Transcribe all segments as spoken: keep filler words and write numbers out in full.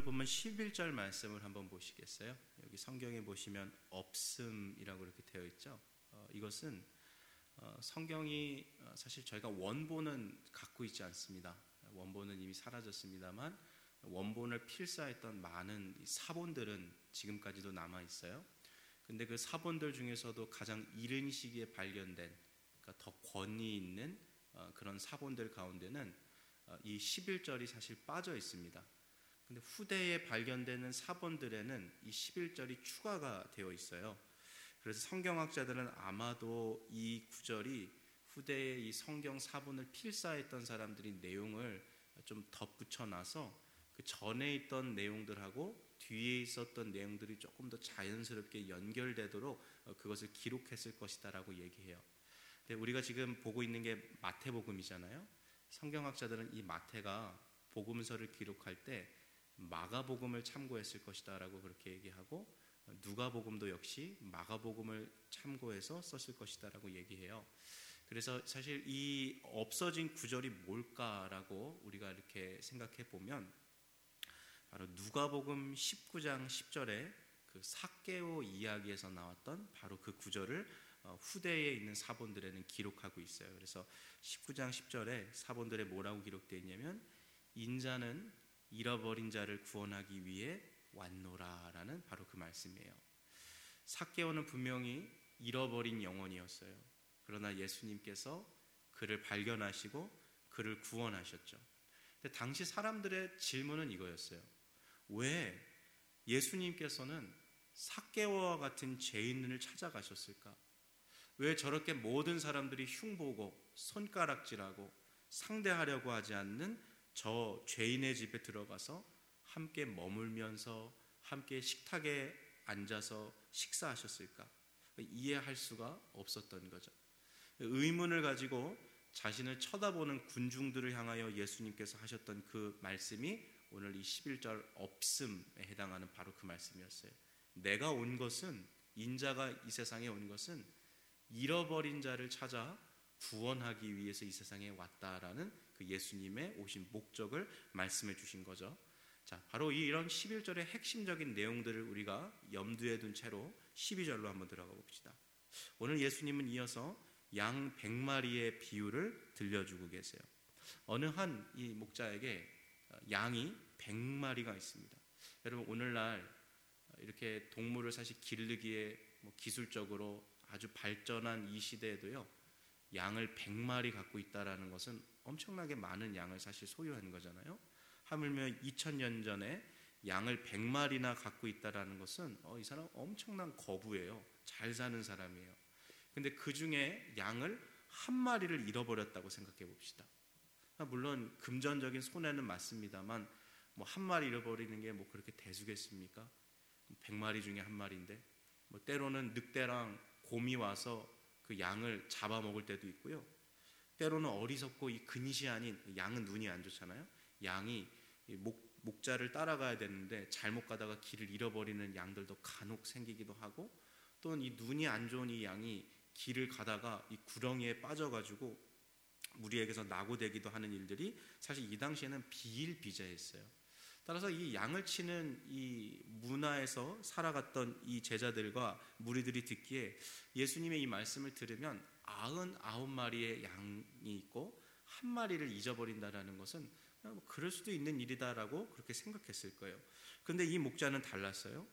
오늘 보면 십일 절 말씀을 한번 보시겠어요? 여기 성경에 보시면 없음이라고 이렇게 되어 있죠. 어, 이것은 어, 성경이 어, 사실 저희가 원본은 갖고 있지 않습니다. 원본은 이미 사라졌습니다만 원본을 필사했던 많은 사본들은 지금까지도 남아 있어요. 근데 그 사본들 중에서도 가장 이른 시기에 발견된, 그러니까 더 권위 있는 어, 그런 사본들 가운데는 어, 이 십일 절이 사실 빠져 있습니다. 근데 후대에 발견되는 사본들에는 이 십일 절이 추가가 되어 있어요. 그래서 성경학자들은 아마도 이 구절이 후대에 이 성경 사본을 필사했던 사람들이 내용을 좀 덧붙여 놔서 그 전에 있던 내용들하고 뒤에 있었던 내용들이 조금 더 자연스럽게 연결되도록 그것을 기록했을 것이다라고 얘기해요. 근데 우리가 지금 보고 있는 게 마태복음이잖아요. 성경학자들은 이 마태가 복음서를 기록할 때 마가복음을 참고했을 것이다라고 그렇게 얘기하고, 누가복음도 역시 마가복음을 참고해서 썼을 것이다라고 얘기해요. 그래서 사실 이 없어진 구절이 뭘까라고 우리가 이렇게 생각해 보면 바로 누가복음 십구 장 십 절에 그 삭개오 이야기에서 나왔던 바로 그 구절을 후대에 있는 사본들에는 기록하고 있어요. 그래서 십구 장 십 절에 사본들에 뭐라고 기록되어 있냐면 인자는 잃어버린 자를 구원하기 위해 왔노라라는 바로 그 말씀이에요. 삭개오는 분명히 잃어버린 영혼이었어요. 그러나 예수님께서 그를 발견하시고 그를 구원하셨죠. 근데 당시 사람들의 질문은 이거였어요. 왜 예수님께서는 삭개오와 같은 죄인을 찾아가셨을까? 왜 저렇게 모든 사람들이 흉보고 손가락질하고 상대하려고 하지 않는 저 죄인의 집에 들어가서 함께 머물면서 함께 식탁에 앉아서 식사하셨을까? 이해할 수가 없었던 거죠. 의문을 가지고 자신을 쳐다보는 군중들을 향하여 예수님께서 하셨던 그 말씀이 오늘 이 십일 절 없음에 해당하는 바로 그 말씀이었어요. 내가 온 것은, 인자가 이 세상에 온 것은 잃어버린 자를 찾아 구원하기 위해서 이 세상에 왔다라는 그 예수님의 오신 목적을 말씀해 주신 거죠. 자, 바로 이런 십일 절의 핵심적인 내용들을 우리가 염두에 둔 채로 십이 절로 한번 들어가 봅시다. 오늘 예수님은 이어서 양 백 마리의 비유를 들려주고 계세요. 어느 한 이 목자에게 양이 백 마리가 있습니다. 여러분, 오늘날 이렇게 동물을 사실 기르기에 뭐 기술적으로 아주 발전한 이 시대에도요, 양을 백 마리 갖고 있다는 것은 엄청나게 많은 양을 사실 소유한 거잖아요. 하물며 이천 년 전에 양을 백 마리나 갖고 있다는 것은 어, 이 사람 엄청난 거부예요. 잘 사는 사람이에요. 근데 그 중에 양을 한 마리를 잃어버렸다고 생각해 봅시다. 물론 금전적인 손해는 맞습니다만 뭐 한 마리 잃어버리는 게 뭐 그렇게 대수겠습니까? 백 마리 중에 한 마리인데, 뭐 때로는 늑대랑 곰이 와서 그 양을 잡아먹을 때도 있고요. 때로는 어리석고 이 근시 아닌, 양은 눈이 안 좋잖아요. 양이 목, 목자를 따라가야 되는데 잘못 가다가 길을 잃어버리는 양들도 간혹 생기기도 하고, 또는 이 눈이 안 좋은 이 양이 길을 가다가 이 구렁이에 빠져가지고 무리에게서 낙오되기도 하는 일들이 사실 이 당시에는 비일비재했어요. 따라서 이 양을 치는 이 문화에서 살아갔던 이 제자들과 무리들이 듣기에 예수님의 이 말씀을 들으면 아흔아홉 마리의 양이 있고 한 마리를 잊어버린다는 것은 뭐 그럴 수도 있는 일이다라고 그렇게 생각했을 거예요. 그런데 이 목자는 달랐어요.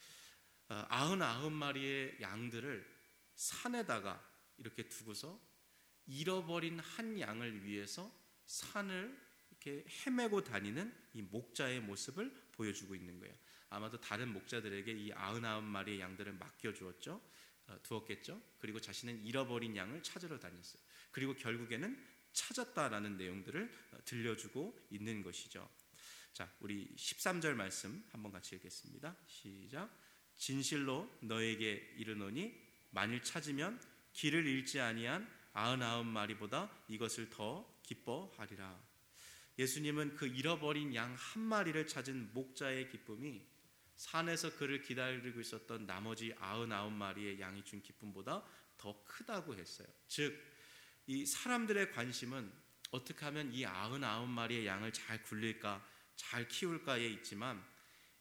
아흔아홉 마리의 양들을 산에다가 이렇게 두고서 잃어버린 한 양을 위해서 산을 이렇게 헤매고 다니는 이 목자의 모습을 보여주고 있는 거예요. 아마도 다른 목자들에게 이 아흔아홉 마리의 양들을 맡겨주었죠. 어, 두었겠죠. 그리고 자신은 잃어버린 양을 찾으러 다녔어요. 그리고 결국에는 찾았다라는 내용들을 들려주고 있는 것이죠. 자, 우리 십삼 절 말씀 한번 같이 읽겠습니다. 시작. 진실로 너에게 이르노니 만일 찾으면 길을 잃지 아니한 아흔아홉 마리보다 이것을 더 기뻐하리라. 예수님은 그 잃어버린 양 한 마리를 찾은 목자의 기쁨이 산에서 그를 기다리고 있었던 나머지 아흔아홉 마리의 양이 준 기쁨보다 더 크다고 했어요. 즉, 이 사람들의 관심은 어떻게 하면 이 아흔아홉 마리의 양을 잘 굴릴까, 잘 키울까에 있지만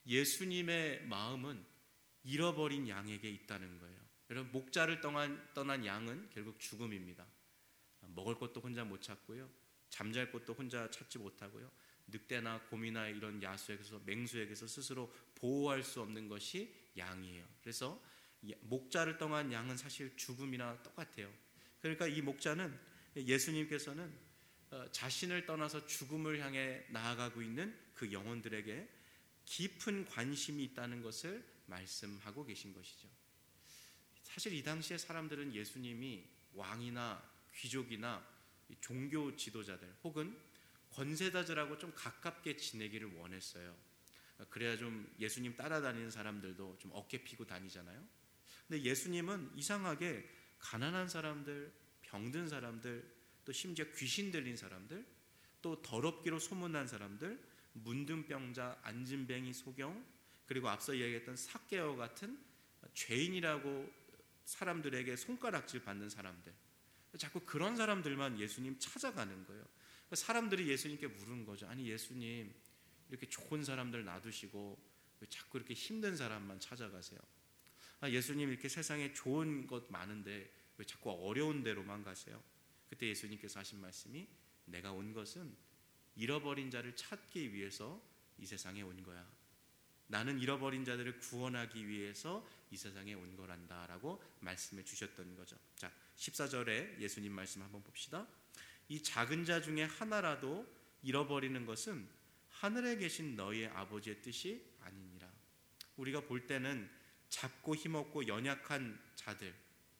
예수님의 마음은 잃어버린 양에게 있다는 거예요. 여러분, 목자를 떠난, 떠난 양은 결국 죽음입니다. 먹을 것도 혼자 못 찾고요, 잠잘 곳도 혼자 찾지 못하고요, 늑대나 곰이나 이런 야수에게서, 맹수에게서 스스로 보호할 수 없는 것이 양이에요. 그래서 목자를 떠난 양은 사실 죽음이나 똑같아요. 그러니까 이 목자는, 예수님께서는 자신을 떠나서 죽음을 향해 나아가고 있는 그 영혼들에게 깊은 관심이 있다는 것을 말씀하고 계신 것이죠. 사실 이 당시에 사람들은 예수님이 왕이나 귀족이나 종교 지도자들 혹은 권세자들하고 좀 가깝게 지내기를 원했어요. 그래야 좀 예수님 따라다니는 사람들도 좀 어깨 피고 다니잖아요. 근데 예수님은 이상하게 가난한 사람들, 병든 사람들, 또 심지어 귀신 들린 사람들, 또 더럽기로 소문난 사람들, 문둥병자, 안진뱅이, 소경, 그리고 앞서 이야기했던 삭개오 같은 죄인이라고 사람들에게 손가락질 받는 사람들, 자꾸 그런 사람들만 예수님 찾아가는 거예요. 사람들이 예수님께 물은 거죠. 아니 예수님, 이렇게 좋은 사람들 놔두시고 왜 자꾸 이렇게 힘든 사람만 찾아가세요? 아, 예수님, 이렇게 세상에 좋은 것 많은데 왜 자꾸 어려운 데로만 가세요? 그때 예수님께서 하신 말씀이, 내가 온 것은 잃어버린 자를 찾기 위해서 이 세상에 온 거야. 나는 잃어버린 자들을 구원하기 위해서 이 세상에 온 거란다 라고 말씀해 주셨던 거죠. 자, 십사 절에 예수님 말씀 한번 봅시다. 이 작은 자 중에 하나라도 잃어버리는 것은 하늘에 계신 너희의 아버지의 뜻이 아니니라. 우리가 볼 때는 작고 힘없고 연약한 자들,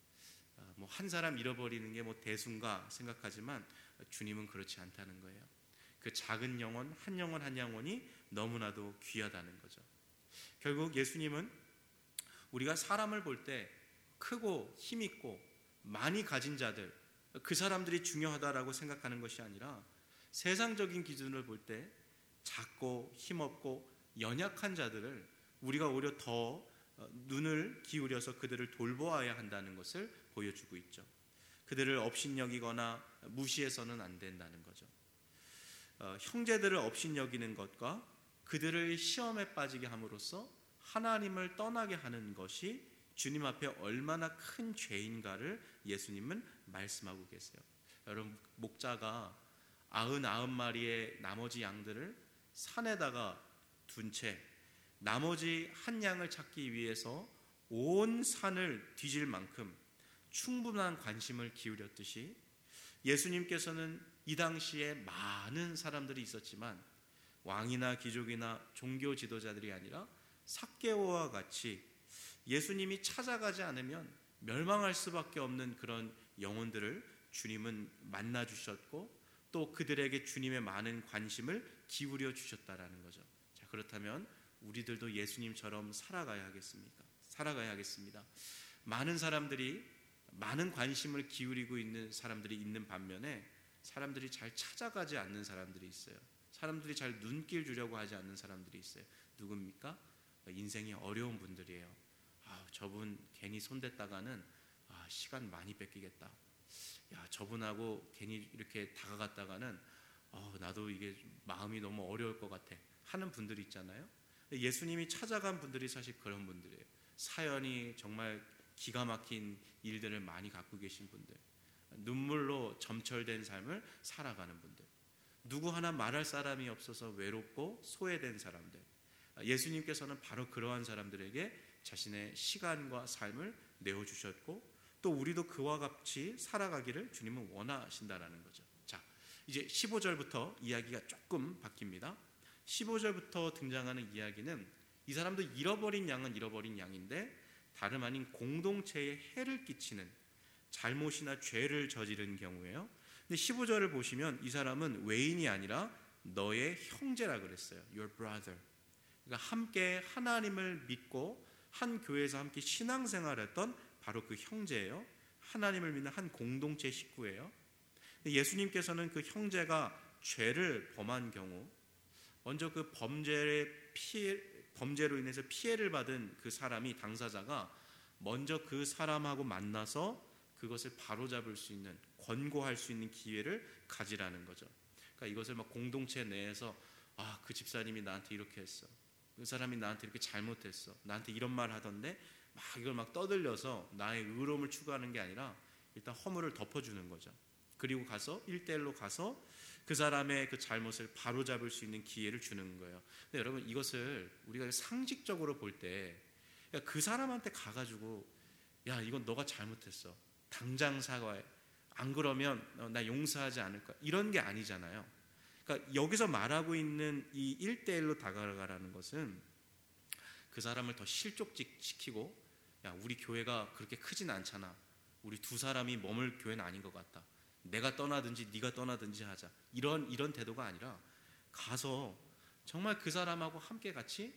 뭐 한 사람 잃어버리는 게 뭐 대수인가 생각하지만 주님은 그렇지 않다는 거예요. 그 작은 영혼, 한 영혼 한 영혼이 너무나도 귀하다는 거죠. 결국 예수님은 우리가 사람을 볼 때 크고 힘있고 많이 가진 자들, 그 사람들이 중요하다라고 생각하는 것이 아니라 세상적인 기준을 볼 때 작고 힘없고 연약한 자들을 우리가 오히려 더 눈을 기울여서 그들을 돌보아야 한다는 것을 보여주고 있죠. 그들을 업신여기거나 무시해서는 안 된다는 거죠. 어, 형제들을 업신여기는 것과 그들을 시험에 빠지게 함으로써 하나님을 떠나게 하는 것이 주님 앞에 얼마나 큰 죄인가를 예수님은 말씀하고 계세요. 여러분, 목자가 아흔아홉 마리의 나머지 양들을 산에다가 둔 채 나머지 한 양을 찾기 위해서 온 산을 뒤질 만큼 충분한 관심을 기울였듯이, 예수님께서는 이 당시에 많은 사람들이 있었지만 왕이나 귀족이나 종교 지도자들이 아니라 삭개오와 같이 예수님이 찾아가지 않으면 멸망할 수밖에 없는 그런 영혼들을 주님은 만나 주셨고, 또 그들에게 주님의 많은 관심을 기울여 주셨다라는 거죠. 자, 그렇다면 우리들도 예수님처럼 살아가야 하겠습니까? 살아가야 하겠습니다. 많은 사람들이, 많은 관심을 기울이고 있는 사람들이 있는 반면에 사람들이 잘 찾아가지 않는 사람들이 있어요. 사람들이 잘 눈길 주려고 하지 않는 사람들이 있어요. 누굽니까? 인생이 어려운 분들이에요. 아, 저분 괜히 손댔다가는 아, 시간 많이 뺏기겠다. 야, 저분하고 괜히 이렇게 다가갔다가는 어, 나도 이게 마음이 너무 어려울 것 같아 하는 분들이 있잖아요. 예수님이 찾아간 분들이 사실 그런 분들이에요. 사연이 정말 기가 막힌 일들을 많이 갖고 계신 분들, 눈물로 점철된 삶을 살아가는 분들, 누구 하나 말할 사람이 없어서 외롭고 소외된 사람들, 예수님께서는 바로 그러한 사람들에게 자신의 시간과 삶을 내어주셨고, 또 우리도 그와 같이 살아가기를 주님은 원하신다라는 거죠. 자, 이제 십오 절부터 이야기가 조금 바뀝니다. 십오 절부터 등장하는 이야기는, 이 사람도 잃어버린 양은 잃어버린 양인데 다름 아닌 공동체에 해를 끼치는 잘못이나 죄를 저지른 경우예요. 근데 십오 절을 보시면 이 사람은 외인이 아니라 너의 형제라 그랬어요. Your brother. 그러니까 함께 하나님을 믿고 한 교회에서 함께 신앙생활했던 바로 그 형제예요. 하나님을 믿는 한 공동체 식구예요. 예수님께서는 그 형제가 죄를 범한 경우, 먼저 그 범죄의 피해, 범죄로 인해서 피해를 받은 그 사람이, 당사자가 먼저 그 사람하고 만나서 그것을 바로잡을 수 있는, 권고할 수 있는 기회를 가지라는 거죠. 그러니까 이것을 막 공동체 내에서 아, 그 집사님이 나한테 이렇게 했어, 그 사람이 나한테 이렇게 잘못했어, 나한테 이런 말 하던데 막 이걸 막 떠들려서 나의 의로움을 추구하는 게 아니라 일단 허물을 덮어주는 거죠. 그리고 가서 일대일로 가서 그 사람의 그 잘못을 바로잡을 수 있는 기회를 주는 거예요. 근데 여러분, 이것을 우리가 상식적으로 볼 때 그 사람한테 가가지고 야, 이건 너가 잘못했어, 당장 사과해, 안 그러면 나 용서하지 않을 거야, 이런 게 아니잖아요. 그러니까 여기서 말하고 있는 이 일대일로 다가가라는 것은 그 사람을 더 실족시키고, 야, 우리 교회가 그렇게 크진 않잖아, 우리 두 사람이 머물 교회는 아닌 것 같다, 내가 떠나든지 네가 떠나든지 하자, 이런 이런 태도가 아니라 가서 정말 그 사람하고 함께 같이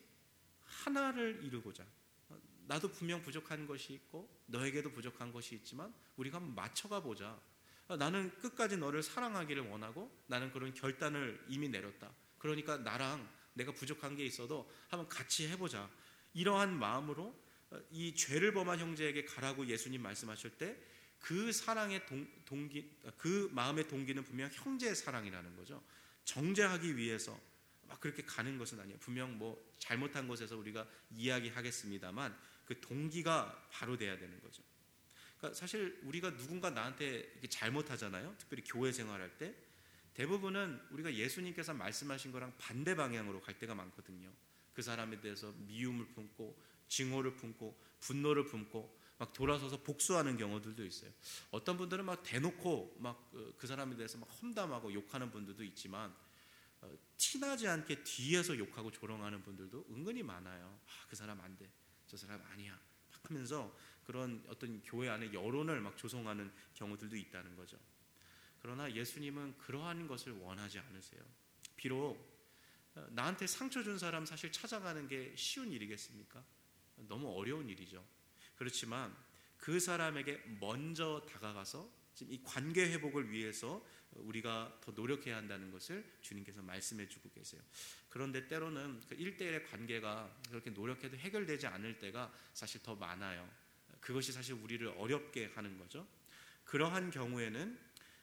하나를 이루고자, 나도 분명 부족한 것이 있고 너에게도 부족한 것이 있지만 우리가 한번 맞춰가 보자, 나는 끝까지 너를 사랑하기를 원하고 나는 그런 결단을 이미 내렸다, 그러니까 나랑 내가 부족한 게 있어도 한번 같이 해보자, 이러한 마음으로 이 죄를 범한 형제에게 가라고 예수님 말씀하실 때 그 사랑의 동, 동기, 그 마음의 동기는 분명 형제의 사랑이라는 거죠. 정죄하기 위해서 막 그렇게 가는 것은 아니에요. 분명 뭐 잘못한 것에서 우리가 이야기하겠습니다만 그 동기가 바로 돼야 되는 거죠. 그러니까 사실 우리가 누군가 나한테 이렇게 잘못하잖아요. 특별히 교회 생활할 때 대부분은 우리가 예수님께서 말씀하신 거랑 반대 방향으로 갈 때가 많거든요. 그 사람에 대해서 미움을 품고 증오를 품고 분노를 품고 막 돌아서서 복수하는 경우들도 있어요. 어떤 분들은 막 대놓고 막 그 사람에 대해서 막 험담하고 욕하는 분들도 있지만 어, 티나지 않게 뒤에서 욕하고 조롱하는 분들도 은근히 많아요. 아, 그 사람 안 돼, 저 사람 아니야 막 하면서 그런 어떤 교회 안에 여론을 막 조성하는 경우들도 있다는 거죠. 그러나 예수님은 그러한 것을 원하지 않으세요. 비록 나한테 상처 준 사람 사실 찾아가는 게 쉬운 일이겠습니까? 너무 어려운 일이죠. 그렇지만 그 사람에게 먼저 다가가서 지금 이 관계 회복을 위해서 우리가 더 노력해야 한다는 것을 주님께서 말씀해 주고 계세요. 그런데 때로는 그 일대일의 관계가 그렇게 노력해도 해결되지 않을 때가 사실 더 많아요. 그것이 사실 우리를 어렵게 하는 거죠. 그러한 경우에는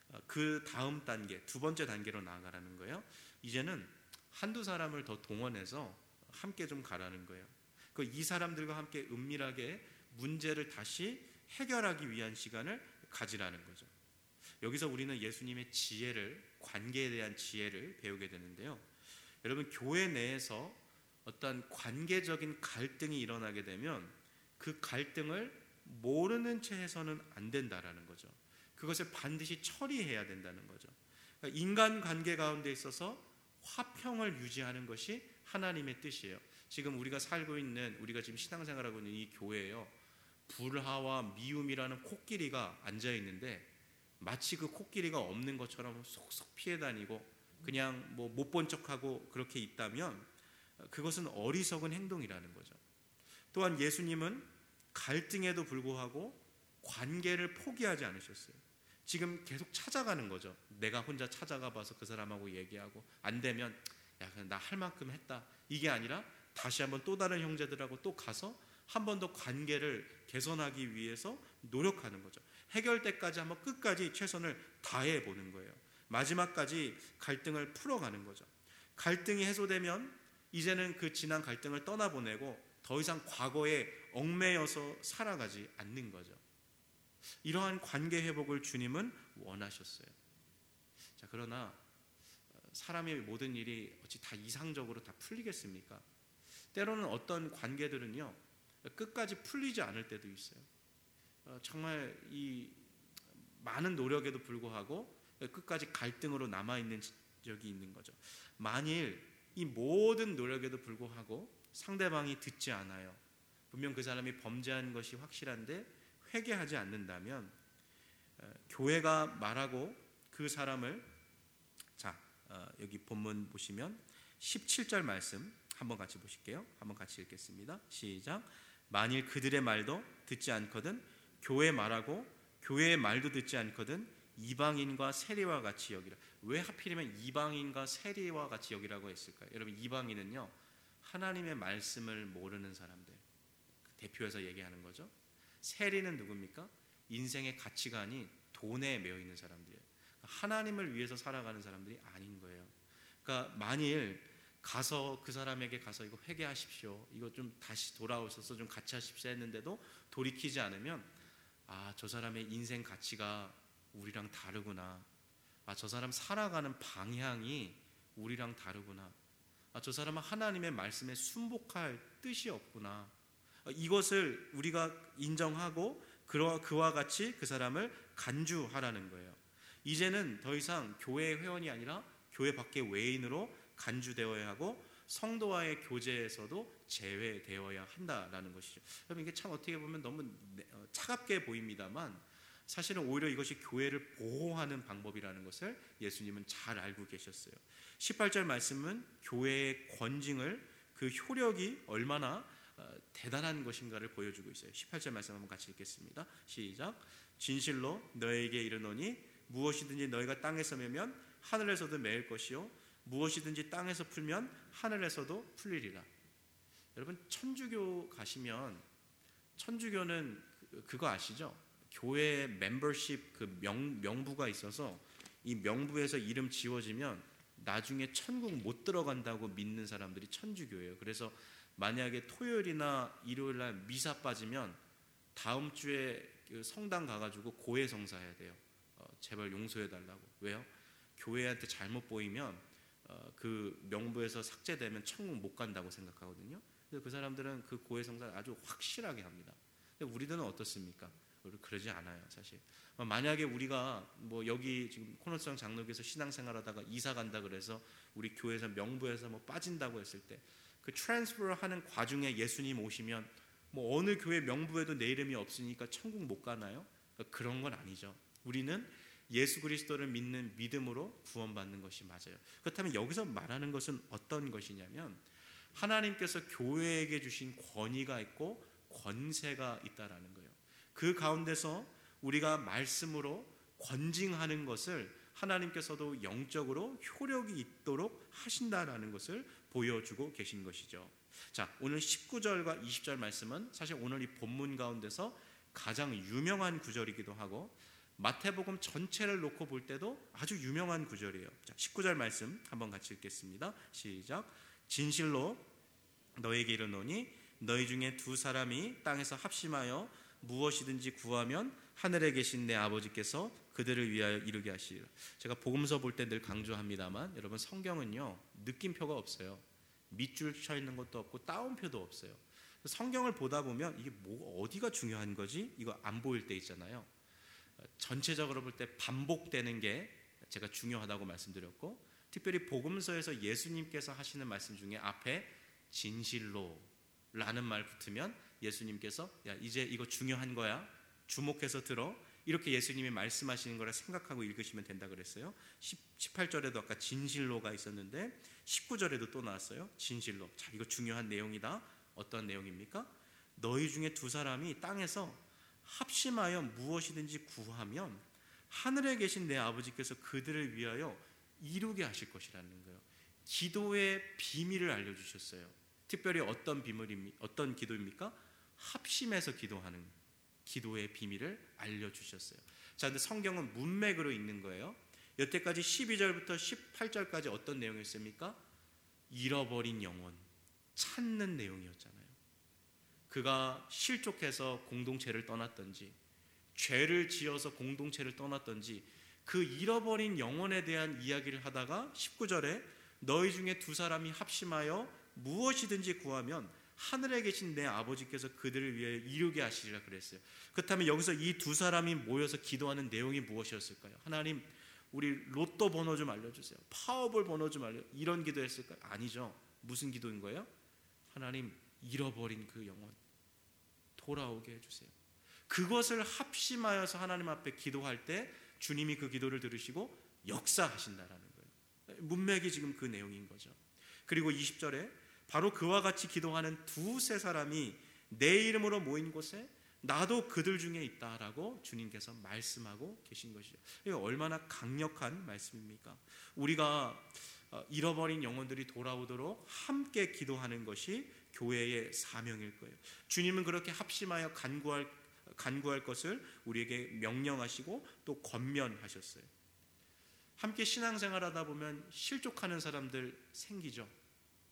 그 다음 단계, 두 번째 단계로 나아가라는 거예요. 이제는 한두 사람을 더 동원해서 함께 좀 가라는 거예요. 그 이 사람들과 함께 은밀하게 문제를 다시 해결하기 위한 시간을 가지라는 거죠. 여기서 우리는 예수님의 지혜를, 관계에 대한 지혜를 배우게 되는데요. 여러분, 교회 내에서 어떤 관계적인 갈등이 일어나게 되면 그 갈등을 모르는 채 해서는 안 된다라는 거죠. 그것을 반드시 처리해야 된다는 거죠. 그러니까 인간관계 가운데 있어서 화평을 유지하는 것이 하나님의 뜻이에요. 지금 우리가 살고 있는, 우리가 지금 신앙생활하고 있는 이 교회예요. 불화와 미움이라는 코끼리가 앉아있는데 마치 그 코끼리가 없는 것처럼 속속 피해 다니고 그냥 뭐 못 본 척하고 그렇게 있다면 그것은 어리석은 행동이라는 거죠. 또한 예수님은 갈등에도 불구하고 관계를 포기하지 않으셨어요. 지금 계속 찾아가는 거죠. 내가 혼자 찾아가 봐서 그 사람하고 얘기하고 안 되면 야, 그냥 나 할 만큼 했다, 이게 아니라 다시 한번 또 다른 형제들하고 또 가서 한 번 더 관계를 개선하기 위해서 노력하는 거죠. 해결 때까지 한번 끝까지 최선을 다해 보는 거예요. 마지막까지 갈등을 풀어가는 거죠. 갈등이 해소되면 이제는 그 지난 갈등을 떠나보내고 더 이상 과거에 얽매여서 살아가지 않는 거죠. 이러한 관계 회복을 주님은 원하셨어요. 자, 그러나 사람의 모든 일이 어찌 다 이상적으로 다 풀리겠습니까? 때로는 어떤 관계들은요, 끝까지 풀리지 않을 때도 있어요. 정말 이 많은 노력에도 불구하고 끝까지 갈등으로 남아있는 적이 있는 거죠. 만일 이 모든 노력에도 불구하고 상대방이 듣지 않아요, 분명 그 사람이 범죄한 것이 확실한데 회개하지 않는다면 교회가 말하고 그 사람을, 자 여기 본문 보시면 십칠 절 말씀 한번 같이 보실게요. 한번 같이 읽겠습니다. 시작. 만일 그들의 말도 듣지 않거든 교회 말하고 교회의 말도 듣지 않거든 이방인과 세리와 같이 여기라. 왜 하필이면 이방인과 세리와 같이 여기라고 했을까요? 여러분, 이방인은요, 하나님의 말씀을 모르는 사람들 대표해서 얘기하는 거죠. 세리는 누굽니까? 인생의 가치관이 돈에 매여 있는 사람들이에요. 하나님을 위해서 살아가는 사람들이 아닌 거예요. 그러니까 만일 가서 그 사람에게 가서 이거 회개하십시오, 이거 좀 다시 돌아오셔서 좀 같이 하십시오 했는데도 돌이키지 않으면 아, 저 사람의 인생 가치가 우리랑 다르구나, 아, 저 사람 살아가는 방향이 우리랑 다르구나, 아, 저 사람은 하나님의 말씀에 순복할 뜻이 없구나, 이것을 우리가 인정하고 그와 같이 그 사람을 간주하라는 거예요. 이제는 더 이상 교회 회원이 아니라 교회 밖의 외인으로 간주되어야 하고 성도와의 교제에서도 제외되어야 한다라는 것이죠. 여러분, 이게 참 어떻게 보면 너무 차갑게 보입니다만 사실은 오히려 이것이 교회를 보호하는 방법이라는 것을 예수님은 잘 알고 계셨어요. 십팔 절 말씀은 교회의 권징을, 그 효력이 얼마나 대단한 것인가를 보여주고 있어요. 십팔 절 말씀 한번 같이 읽겠습니다. 시작. 진실로 너에게 이르노니 무엇이든지 너희가 땅에서 매면 하늘에서도 매일 것이요 무엇이든지 땅에서 풀면 하늘에서도 풀리리라. 여러분, 천주교 가시면 천주교는 그거 아시죠? 교회 멤버십 그 명, 명부가 있어서 이 명부에서 이름 지워지면 나중에 천국 못 들어간다고 믿는 사람들이 천주교예요. 그래서 만약에 토요일이나 일요일날 미사 빠지면 다음 주에 성당 가가지고 고해성사 해야 돼요. 어, 제발 용서해달라고. 왜요? 교회한테 잘못 보이면 어, 그 명부에서 삭제되면 천국 못 간다고 생각하거든요. 그래서 그 사람들은 그 고해성사를 아주 확실하게 합니다. 근데 우리들은 어떻습니까? 우리 그러지 않아요, 사실. 만약에 우리가 뭐 여기 지금 코너성 장로교에서 신앙생활하다가 이사 간다 그래서 우리 교회에서 명부에서 뭐 빠진다고 했을 때 그 트랜스퍼 하는 과중에 예수님 오시면 뭐 어느 교회 명부에도 내 이름이 없으니까 천국 못 가나요? 그러니까 그런 건 아니죠. 우리는 예수 그리스도를 믿는 믿음으로 구원받는 것이 맞아요. 그렇다면 여기서 말하는 것은 어떤 것이냐면 하나님께서 교회에게 주신 권위가 있고 권세가 있다라는 거예요. 그 가운데서 우리가 말씀으로 권징하는 것을 하나님께서도 영적으로 효력이 있도록 하신다라는 것을 보여주고 계신 것이죠. 자, 오늘 십구 절과 이십 절 말씀은 사실 오늘 이 본문 가운데서 가장 유명한 구절이기도 하고 마태복음 전체를 놓고 볼 때도 아주 유명한 구절이에요. 자, 십구 절 말씀 한번 같이 읽겠습니다. 시작. 진실로 너에게 이르노니 너희 중에 두 사람이 땅에서 합심하여 무엇이든지 구하면 하늘에 계신 내 아버지께서 그들을 위하여 이루게 하시리라. 제가 복음서 볼 때 늘 강조합니다만 여러분, 성경은요 느낌표가 없어요. 밑줄 쳐 있는 것도 없고 따옴표도 없어요. 성경을 보다 보면 이게 뭐 어디가 중요한 거지? 이거 안 보일 때 있잖아요. 전체적으로 볼 때 반복되는 게 제가 중요하다고 말씀드렸고, 특별히 복음서에서 예수님께서 하시는 말씀 중에 앞에 진실로 라는 말 붙으면 예수님께서 야, 이제 이거 중요한 거야, 주목해서 들어, 이렇게 예수님이 말씀하시는 거라 생각하고 읽으시면 된다 그랬어요. 십팔 절에도 아까 진실로가 있었는데 십구 절에도 또 나왔어요. 진실로. 자, 이거 중요한 내용이다. 어떤 내용입니까? 너희 중에 두 사람이 땅에서 합심하여 무엇이든지 구하면 하늘에 계신 내 아버지께서 그들을 위하여 이루게 하실 것이라는 거예요. 기도의 비밀을 알려주셨어요. 특별히 어떤 비밀입니까? 어떤 기도입니까? 합심해서 기도하는 기도의 비밀을 알려주셨어요. 자, 근데 성경은 문맥으로 읽는 거예요. 여태까지 십이 절부터 십팔 절까지 어떤 내용이었습니까? 잃어버린 영혼 찾는 내용이었잖아요. 그가 실족해서 공동체를 떠났던지 죄를 지어서 공동체를 떠났던지 그 잃어버린 영혼에 대한 이야기를 하다가 십구 절에 너희 중에 두 사람이 합심하여 무엇이든지 구하면 하늘에 계신 내 아버지께서 그들을 위해 이루게 하시리라 그랬어요. 그렇다면 여기서 이 두 사람이 모여서 기도하는 내용이 무엇이었을까요? 하나님, 우리 로또 번호 좀 알려주세요. 파워볼 번호 좀 알려. 이런 기도했을까요? 아니죠. 무슨 기도인 거예요? 하나님, 잃어버린 그 영혼 돌아오게 해주세요. 그것을 합심하여서 하나님 앞에 기도할 때 주님이 그 기도를 들으시고 역사하신다라는 거예요. 문맥이 지금 그 내용인 거죠. 그리고 이십 절에 바로 그와 같이 기도하는 두세 사람이 내 이름으로 모인 곳에 나도 그들 중에 있다라고 주님께서 말씀하고 계신 것이죠. 이게 얼마나 강력한 말씀입니까? 우리가 잃어버린 영혼들이 돌아오도록 함께 기도하는 것이 교회의 사명일 거예요. 주님은 그렇게 합심하여 간구할, 간구할 것을 우리에게 명령하시고 또 권면하셨어요. 함께 신앙생활하다 보면 실족하는 사람들 생기죠.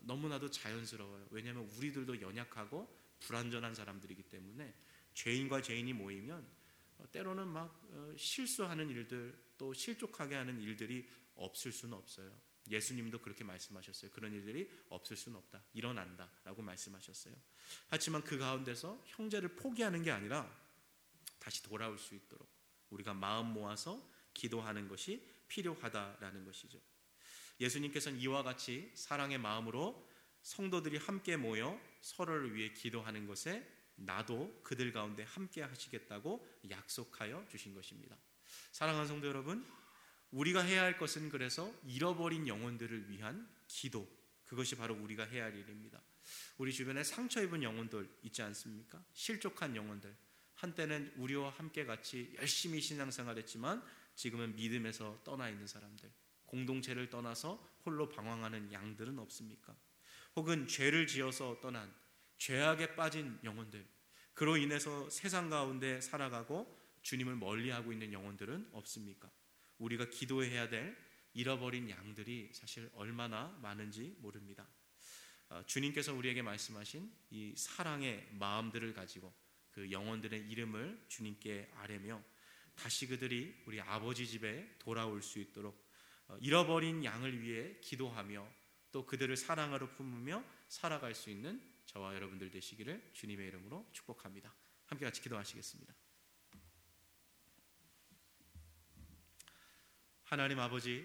너무나도 자연스러워요. 왜냐하면 우리들도 연약하고 불완전한 사람들이기 때문에 죄인과 죄인이 모이면 때로는 막 실수하는 일들, 또 실족하게 하는 일들이 없을 수는 없어요. 예수님도 그렇게 말씀하셨어요. 그런 일들이 없을 수는 없다, 일어난다 라고 말씀하셨어요. 하지만 그 가운데서 형제를 포기하는 게 아니라 다시 돌아올 수 있도록 우리가 마음 모아서 기도하는 것이 필요하다라는 것이죠. 예수님께서는 이와 같이 사랑의 마음으로 성도들이 함께 모여 서로를 위해 기도하는 것에 나도 그들 가운데 함께 하시겠다고 약속하여 주신 것입니다. 사랑하는 성도 여러분, 우리가 해야 할 것은 그래서 잃어버린 영혼들을 위한 기도, 그것이 바로 우리가 해야 할 일입니다. 우리 주변에 상처 입은 영혼들 있지 않습니까? 실족한 영혼들, 한때는 우리와 함께 같이 열심히 신앙생활했지만 지금은 믿음에서 떠나 있는 사람들, 공동체를 떠나서 홀로 방황하는 양들은 없습니까? 혹은 죄를 지어서 떠난, 죄악에 빠진 영혼들, 그로 인해서 세상 가운데 살아가고 주님을 멀리하고 있는 영혼들은 없습니까? 우리가 기도해야 될 잃어버린 양들이 사실 얼마나 많은지 모릅니다. 주님께서 우리에게 말씀하신 이 사랑의 마음들을 가지고 그 영혼들의 이름을 주님께 아뢰며 다시 그들이 우리 아버지 집에 돌아올 수 있도록 잃어버린 양을 위해 기도하며 또 그들을 사랑으로 품으며 살아갈 수 있는 저와 여러분들 되시기를 주님의 이름으로 축복합니다. 함께 같이 기도하시겠습니다. 하나님 아버지,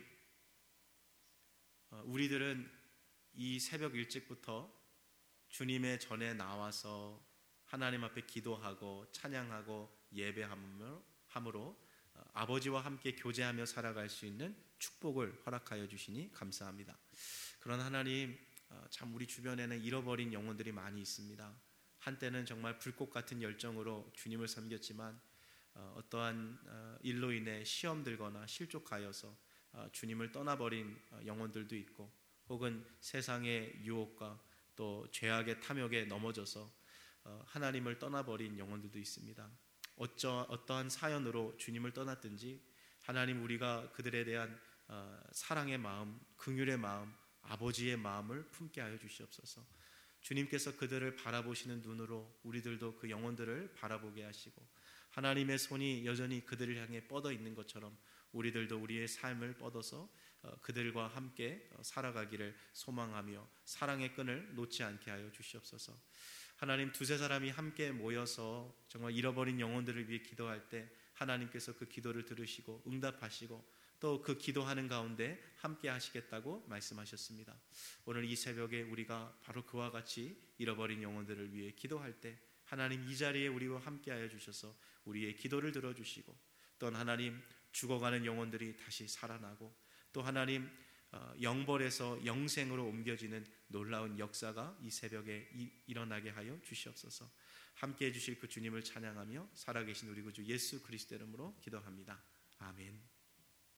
우리들은 이 새벽 일찍부터 주님의 전에 나와서 하나님 앞에 기도하고 찬양하고 예배함으로 아버지와 함께 교제하며 살아갈 수 있는 축복을 허락하여 주시니 감사합니다. 그러나 하나님, 참 우리 주변에는 잃어버린 영혼들이 많이 있습니다. 한때는 정말 불꽃 같은 열정으로 주님을 섬겼지만 어떠한 일로 인해 시험 들거나 실족하여서 주님을 떠나버린 영혼들도 있고, 혹은 세상의 유혹과 또 죄악의 탐욕에 넘어져서 하나님을 떠나버린 영혼들도 있습니다. 어쩌, 어떠한 사연으로 주님을 떠났든지 하나님, 우리가 그들에 대한 사랑의 마음, 긍휼의 마음, 아버지의 마음을 품게 하여 주시옵소서. 주님께서 그들을 바라보시는 눈으로 우리들도 그 영혼들을 바라보게 하시고, 하나님의 손이 여전히 그들을 향해 뻗어 있는 것처럼 우리들도 우리의 삶을 뻗어서 그들과 함께 살아가기를 소망하며 사랑의 끈을 놓지 않게 하여 주시옵소서. 하나님, 두세 사람이 함께 모여서 정말 잃어버린 영혼들을 위해 기도할 때 하나님께서 그 기도를 들으시고 응답하시고 또 그 기도하는 가운데 함께 하시겠다고 말씀하셨습니다. 오늘 이 새벽에 우리가 바로 그와 같이 잃어버린 영혼들을 위해 기도할 때 하나님, 이 자리에 우리와 함께 하여 주셔서 우리의 기도를 들어주시고, 또 하나님, 죽어가는 영혼들이 다시 살아나고, 또 하나님, 영벌에서 영생으로 옮겨지는 놀라운 역사가 이 새벽에 일어나게 하여 주시옵소서. 함께해 주실 그 주님을 찬양하며 살아계신 우리 구주 예수 그리스도 이름으로 기도합니다. 아멘.